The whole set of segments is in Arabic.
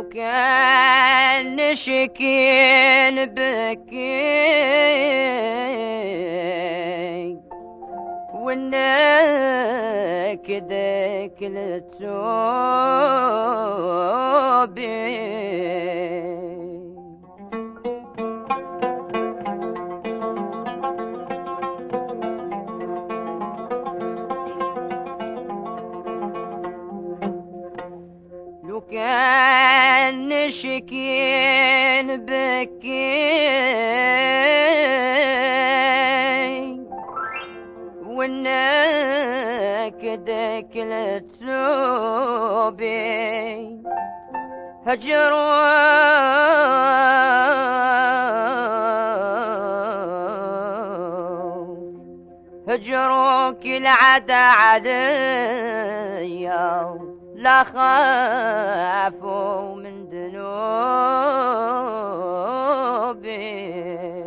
كان نشكين بكي والنكد كلتوبي لو كان نشكين بكي والنكد كلتوبي هجروك العدا عليا لا خافوا من ذنوبي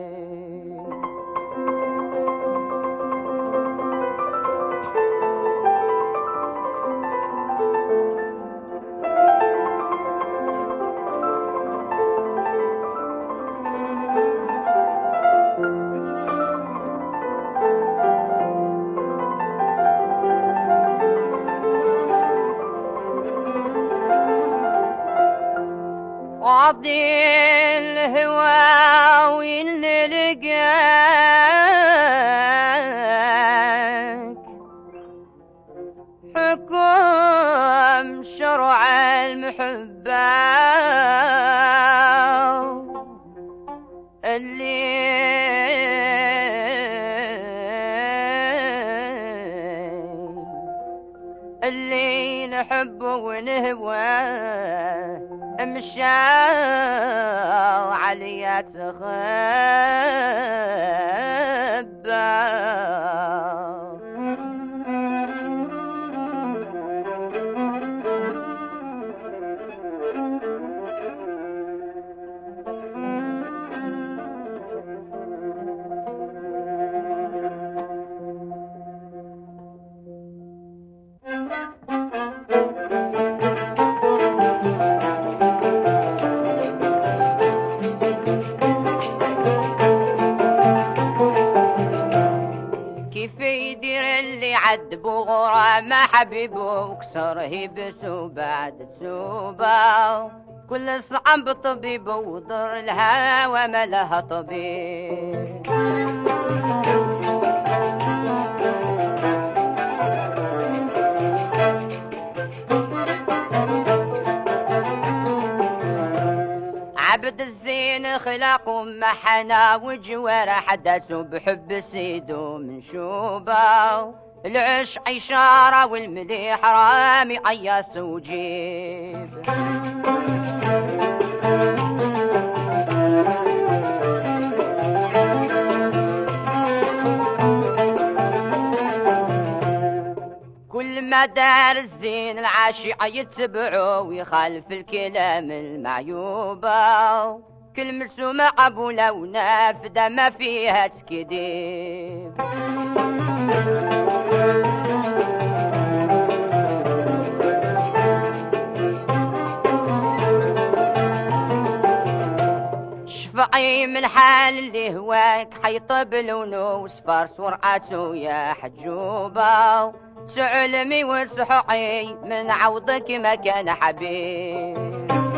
قاضي الهوى وين لقاك حكم شرع المحبة اللي نحبه ونهواه مشى عليا تخبى عذبوا غرام حبيبه وكسره بسو بعد سوبه كل صعب طبيبه وضر الهوى ما لها طبيب عبد الزين خلاقه محنا وجوار حدثوا بحب سيدو من شوبه العش عشارة والمليح رامي قياس وجيب كل ما دار الزين العاشق يتبعه ويخالف الكلام المعيوبة كل مرسومة قبولة ونافذة ما فيها تكذيب شفعي من حال اللي هواك حيطب لونه وصفر سرعته يا حجوبة سعلمي وسحقي من عوضك مكان حبيب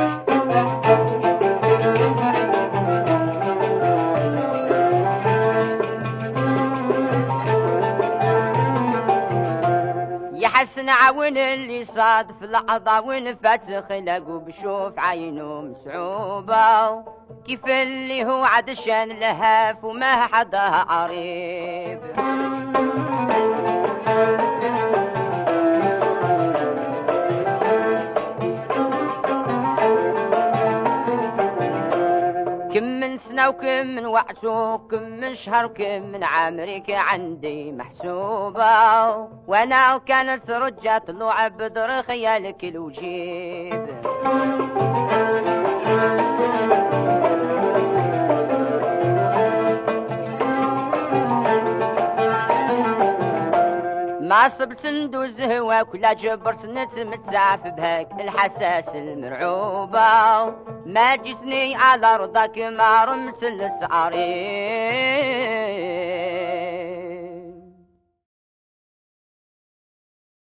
يحسن عون اللي صادف لحظة ونفات خلقه بشوف عينه مسعوبة كيف اللي هو عدشان لهاف وما حدها عريب كم من سنة وكم من وقت وكم من شهر وكم من عمرك عندي محسوبة وانا كانت رجة طلوع بدر خيالك الوجيب ما صبت ندوز هواك ولا جبر سنة متسعف بهاك الحساس المرعوبة ما جسني على رضاك ما رمت السعاري